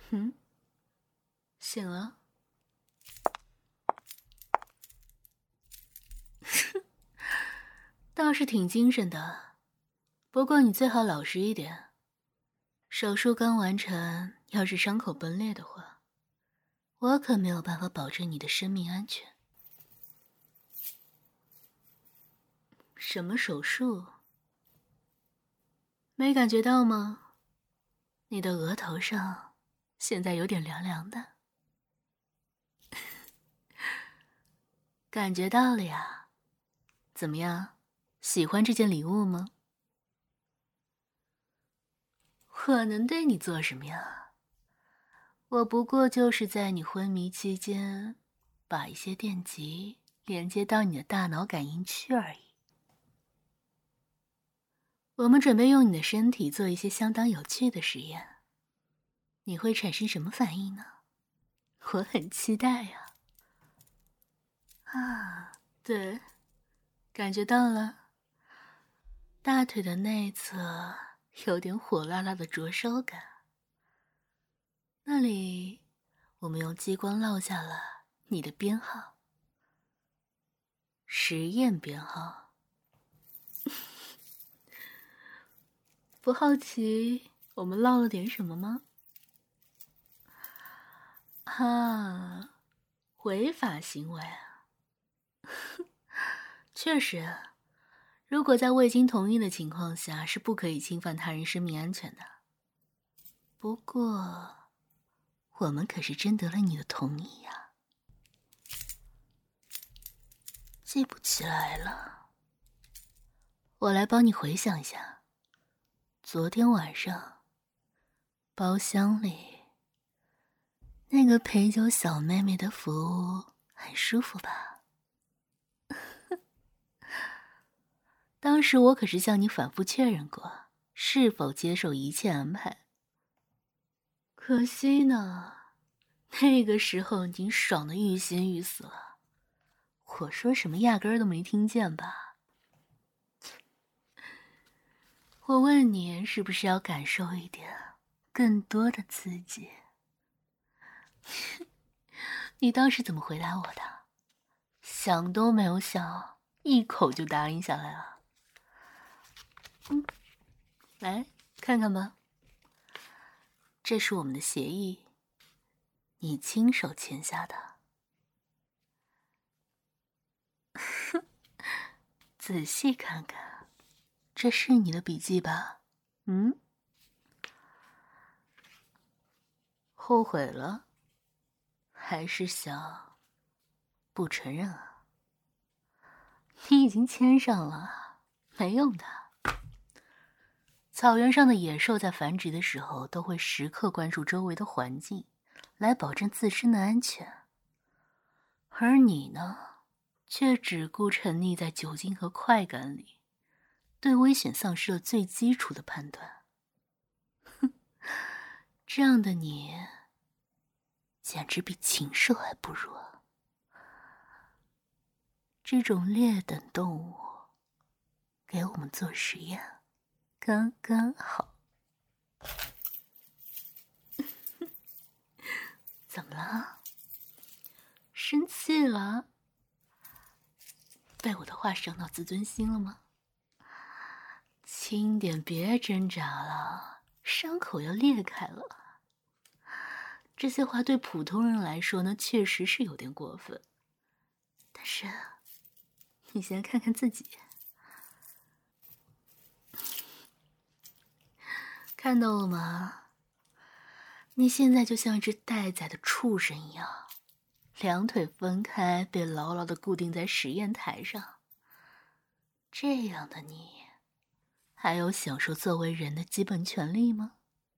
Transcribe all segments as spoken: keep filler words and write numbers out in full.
嗯，醒了。倒是挺精神的，不过你最好老实一点。手术刚完成，要是伤口崩裂的话，我可没有办法保证你的生命安全。什么手术？没感觉到吗？你的额头上现在有点凉凉的。感觉到了呀。怎么样，喜欢这件礼物吗？我能对你做什么呀？我不过就是在你昏迷期间，把一些电极连接到你的大脑感应区而已。我们准备用你的身体做一些相当有趣的实验，你会产生什么反应呢？我很期待呀。啊，对，感觉到了。大腿的内侧有点火辣辣的灼烧感，那里我们用激光烙下了你的编号，实验编号。不好奇我们烙了点什么吗？啊，违法行为啊！确实，如果在未经同意的情况下，是不可以侵犯他人生命安全的。不过，我们可是征得了你的同意呀。记不起来了，我来帮你回想一下。昨天晚上，包厢里那个陪酒小妹妹的服务很舒服吧？当时我可是向你反复确认过，是否接受一切安排。可惜呢，那个时候你爽得欲仙欲死了，我说什么压根儿都没听见吧？我问你，是不是要感受一点更多的刺激？你当时怎么回答我的？想都没有想，一口就答应下来了。嗯，来看看吧，这是我们的协议，你亲手签下的。仔细看看，这是你的笔记吧？嗯？后悔了？还是想不承认啊？你已经签上了，没用的。草原上的野兽在繁殖的时候都会时刻关注周围的环境，来保证自身的安全。而你呢，却只顾沉溺在酒精和快感里，对危险丧失了最基础的判断。哼，这样的你，简直比禽兽还不如啊！这种劣等动物，给我们做实验，刚刚好。怎么了？生气了？被我的话伤到自尊心了吗？轻点，别挣扎了，伤口要裂开了。这些话对普通人来说呢，确实是有点过分。但是，你先看看自己，看到了吗？你现在就像只待宰的畜生一样，两腿分开，被牢牢地固定在实验台上。这样的你，还有享受作为人的基本权利吗？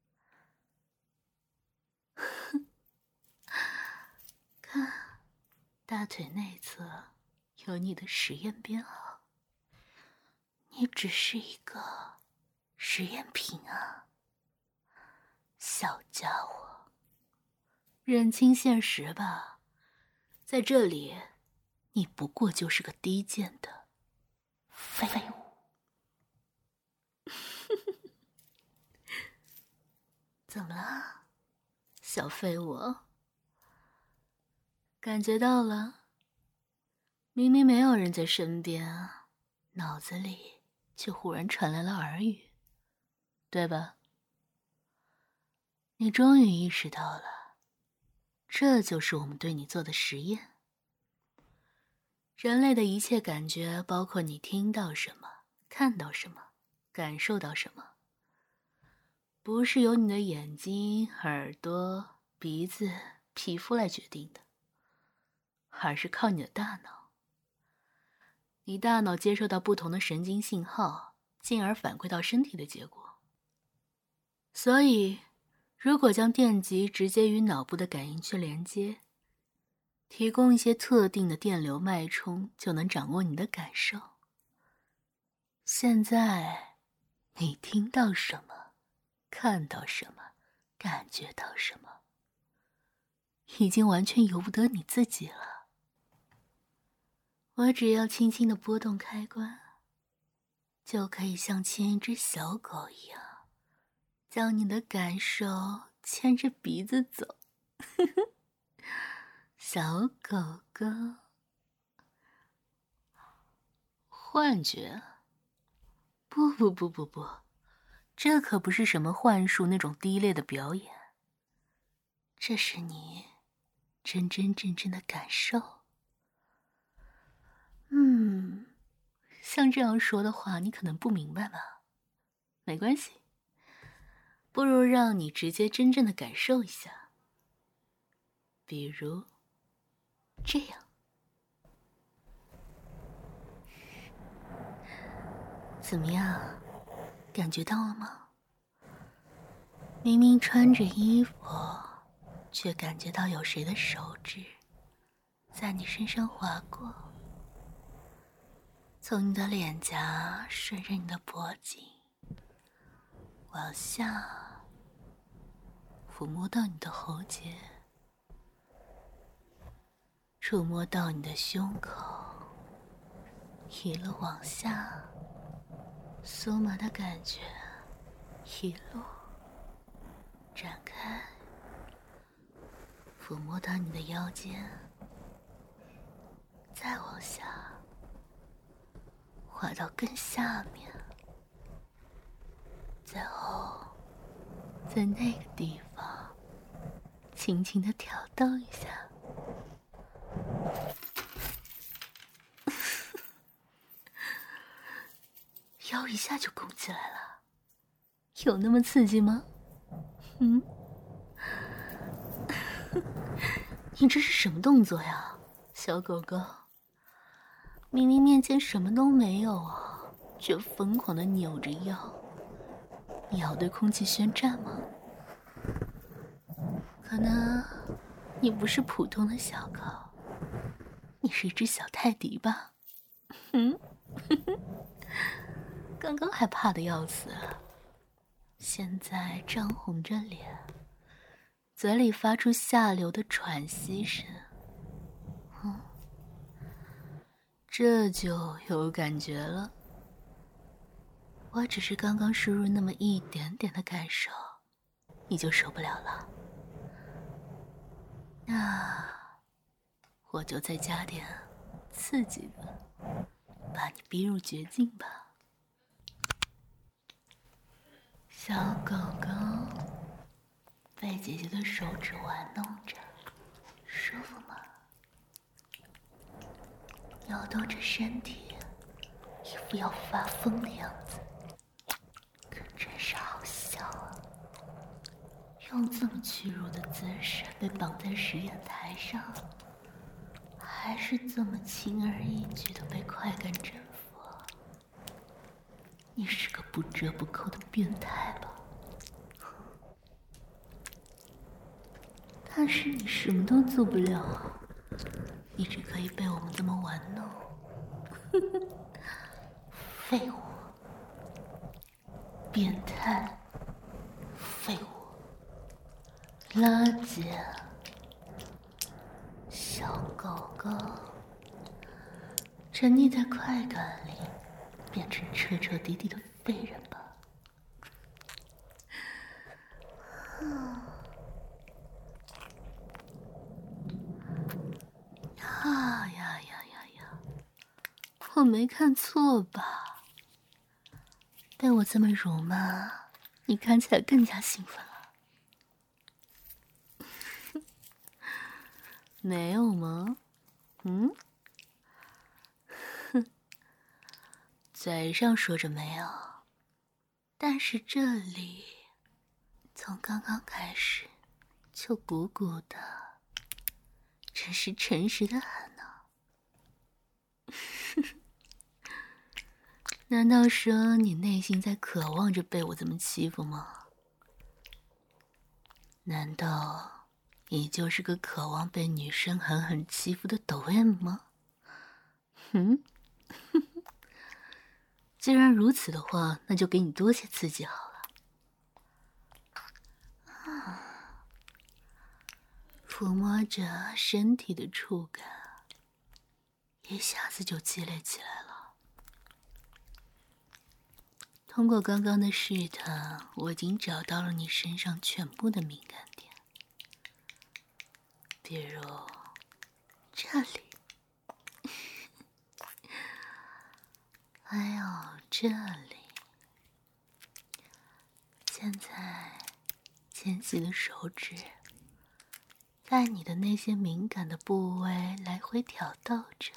看，大腿内侧有你的实验编号。你只是一个实验品啊，小家伙，认清现实吧，在这里，你不过就是个低贱的废物。怎么了？ 小废物，感觉到了？明明没有人在身边，脑子里却忽然传来了耳语，对吧？你终于意识到了，这就是我们对你做的实验。人类的一切感觉，包括你听到什么、看到什么、感受到什么，不是由你的眼睛、耳朵、鼻子、皮肤来决定的，而是靠你的大脑。你大脑接收到不同的神经信号，进而反馈到身体的结果。所以，如果将电极直接与脑部的感应区连接，提供一些特定的电流脉冲，就能掌握你的感受。现在，你听到什么，看到什么，感觉到什么，已经完全由不得你自己了。我只要轻轻地拨动开关，就可以像牵一只小狗一样，将你的感受牵着鼻子走。小狗狗，幻觉？不不不不不，这可不是什么幻术那种低劣的表演，这是你真真正正的感受。嗯，像这样说的话，你可能不明白吧？没关系，不如让你直接真正的感受一下，比如这样。怎么样，感觉到了吗？明明穿着衣服，却感觉到有谁的手指在你身上划过，从你的脸颊顺着你的脖颈往下抚摸到你的喉结，触摸到你的胸口，一路往下，酥麻的感觉一路展开，抚摸到你的腰间，再往下滑到更下面，最后在那个地方轻轻地挑逗一下。腰一下就拱起来了，有那么刺激吗？嗯？你这是什么动作呀，小狗狗？明明面前什么都没有啊，却疯狂地扭着腰。你要对空气宣战吗？可能你不是普通的小狗，你是一只小泰迪吧？嗯？刚刚还怕得要死，现在涨红着脸，嘴里发出下流的喘息声。嗯，这就有感觉了。我只是刚刚输入那么一点点的感受，你就受不了了。那我就再加点刺激的，把你逼入绝境吧。小狗狗被姐姐的手指玩弄着，舒服吗？摇动着身体，一副要发疯的样子，可真是好笑啊！用这么屈辱的姿势被绑在实验台上，还是这么轻而易举的被快感征服，你是个不折不扣的变态吧？但是你什么都做不了，你只可以被我们这么玩弄。废物，变态，废物，垃圾，小狗狗，沉溺在快感里，变成彻彻底底的废人吧。 我没看错吧？被我这么辱骂，你看起来更加兴奋了。没有吗？嗯？哼，嘴上说着没有，但是这里从刚刚开始就鼓鼓的，真是诚实的很呢。难道说你内心在渴望着被我这么欺负吗？难道你就是个渴望被女生狠狠欺负的抖 M 吗？嗯，既然如此的话，那就给你多些刺激好了。啊，抚摸着身体的触感，一下子就积累起来了。通过刚刚的试探，我已经找到了你身上全部的敏感点，比如这里，还有这里。现在，纤细的手指在你的那些敏感的部位来回挑逗着。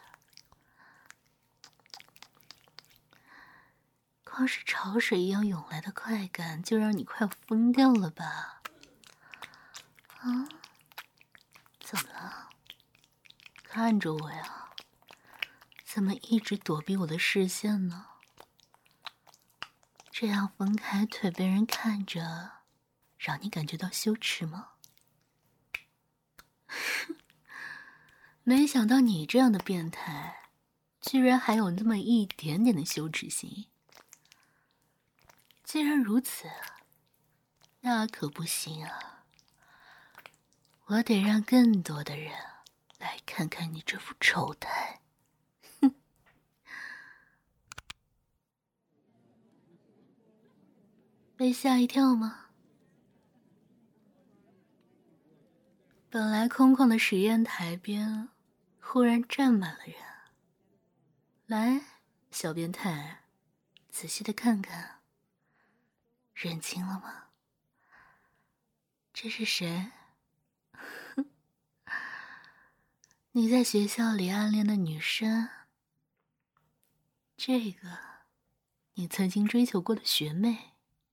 光是潮水一样涌来的快感，就让你快疯掉了吧？啊？怎么了？看着我呀？怎么一直躲避我的视线呢？这样分开腿被人看着，让你感觉到羞耻吗？没想到你这样的变态，居然还有那么一点点的羞耻心。既然如此，那可不行啊！我得让更多的人来看看你这副丑态。哼！被吓一跳吗？本来空旷的实验台边，忽然站满了人。来，小变态，仔细的看看，认清了吗？这是谁？你在学校里暗恋的女生，这个你曾经追求过的学妹，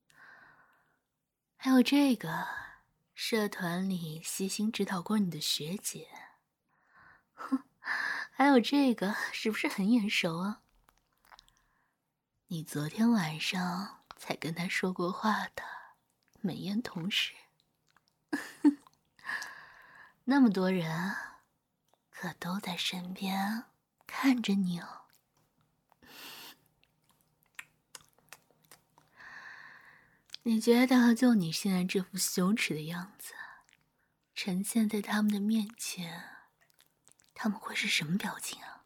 还有这个社团里悉心指导过你的学姐，哼，还有这个是不是很眼熟啊？你昨天晚上才跟他说过话的美艳同事。那么多人可都在身边看着你哦。你觉得就你现在这副羞耻的样子呈现在他们的面前，他们会是什么表情啊？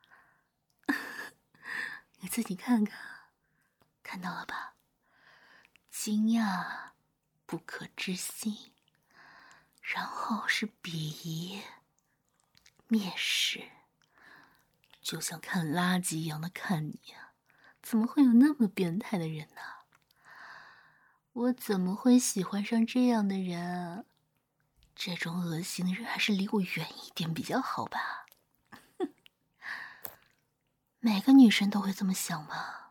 你自己看看，看到了吧？惊讶、不可置信，然后是鄙夷、蔑视，就像看垃圾一样的看你啊！怎么会有那么变态的人呢？我怎么会喜欢上这样的人啊？这种恶心的人还是离我远一点比较好吧。每个女生都会这么想吧？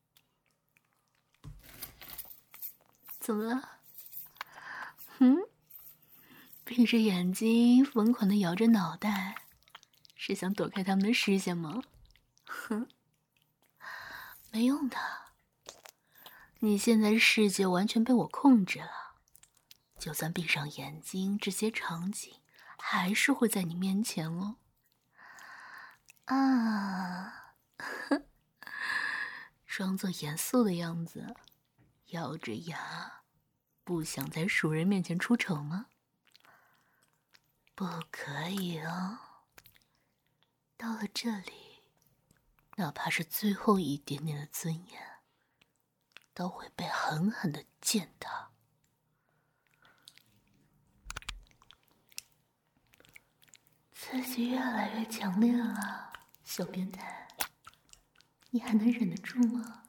怎么了？嗯？闭着眼睛疯狂的摇着脑袋，是想躲开他们的视线吗？哼，没用的。你现在的世界完全被我控制了，就算闭上眼睛，这些场景还是会在你面前哦。啊，装作严肃的样子，咬着牙，不想在熟人面前出丑吗？不可以哦。到了这里，哪怕是最后一点点的尊严，都会被狠狠的践踏。刺激越来越强烈了，小变态。 你还能忍得住吗？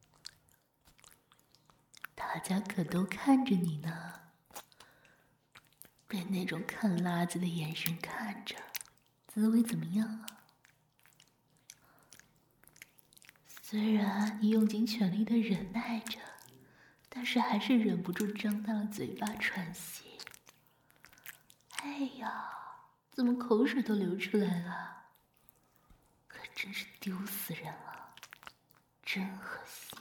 大家可都看着你呢，被那种看辣子的眼神看着，滋味怎么样啊？虽然你用尽全力的忍耐着，但是还是忍不住张大了嘴巴喘息。哎呀，怎么口水都流出来了？可真是丢死人了，真恶心！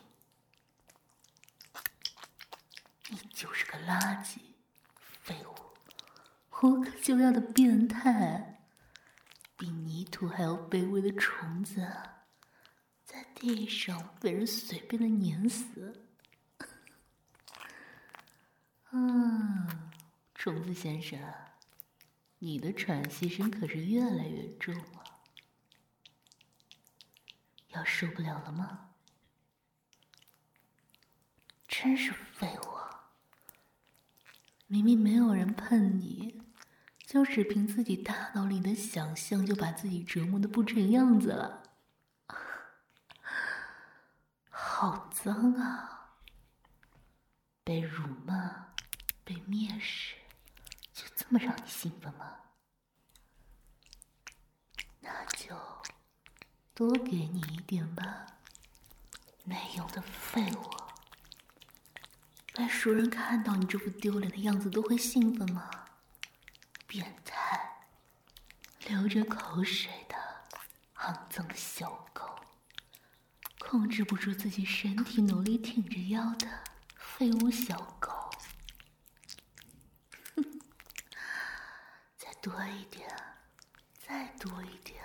你就是个垃圾，废物，无可救药的变态，比泥土还要卑微的虫子，在地上被人随便的碾死。啊，虫子先生，你的喘息声可是越来越重了，要受不了了吗？真是废物！明明没有人碰你，就只凭自己大脑里的想象，就把自己折磨得不成样子了。好脏啊！被辱骂，被蔑视，就这么让你兴奋吗？那就多给你一点吧，没用的废物！被熟人看到你这副丢脸的样子都会兴奋吗？变态，流着口水的肮脏小狗，控制不住自己身体，努力挺着腰的废物小狗。哼，再多一点，再多一点。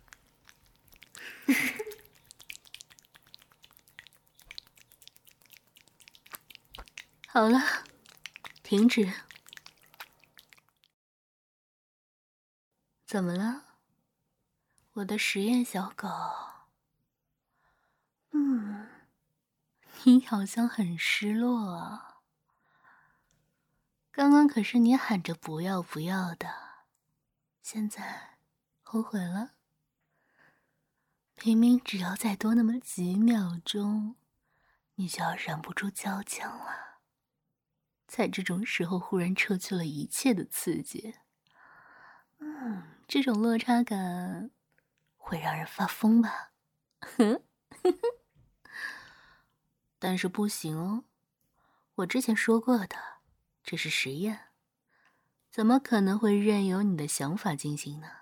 好了，停止。怎么了，我的实验小狗？嗯，你好像很失落啊。刚刚可是你喊着不要不要的，现在后悔了？明明只要再多那么几秒钟，你就要忍不住叫强了。在这种时候忽然撤去了一切的刺激，嗯，这种落差感会让人发疯吧？但是不行哦，我之前说过的，这是实验，怎么可能会任由你的想法进行呢？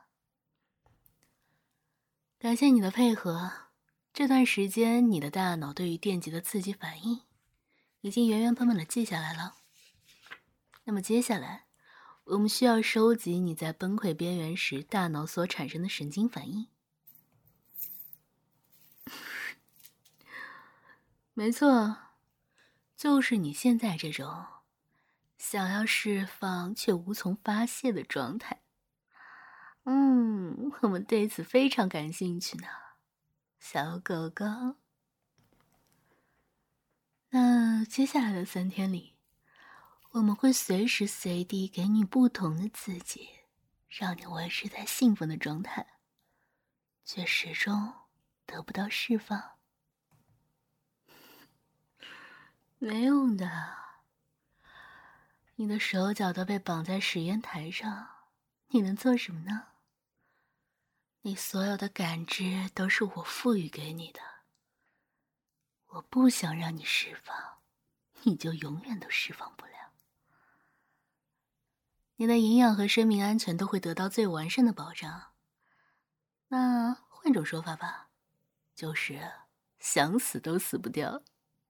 感谢你的配合，这段时间你的大脑对于电极的刺激反应已经原原本本的记下来了。那么接下来，我们需要收集你在崩溃边缘时大脑所产生的神经反应。没错，就是你现在这种想要释放却无从发泄的状态。嗯，我们对此非常感兴趣呢，小狗狗。那接下来的三天里，我们会随时随地给你不同的刺激，让你维持在兴奋的状态，却始终得不到释放。没用的，你的手脚都被绑在实验台上，你能做什么呢？你所有的感知都是我赋予给你的，我不想让你释放，你就永远都释放不了。你的营养和生命安全都会得到最完善的保障。那换种说法吧，就是想死都死不掉。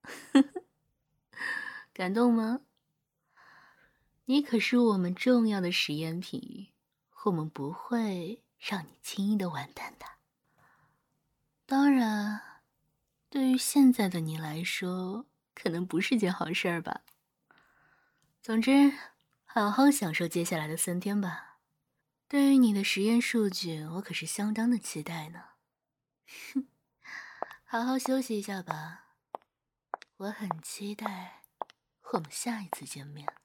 感动吗？你可是我们重要的实验品，我们不会让你轻易的完蛋的。当然，对于现在的你来说，可能不是件好事儿吧。总之，好好享受接下来的三天吧。对于你的实验数据，我可是相当的期待呢。哼，好好休息一下吧。我很期待我们下一次见面。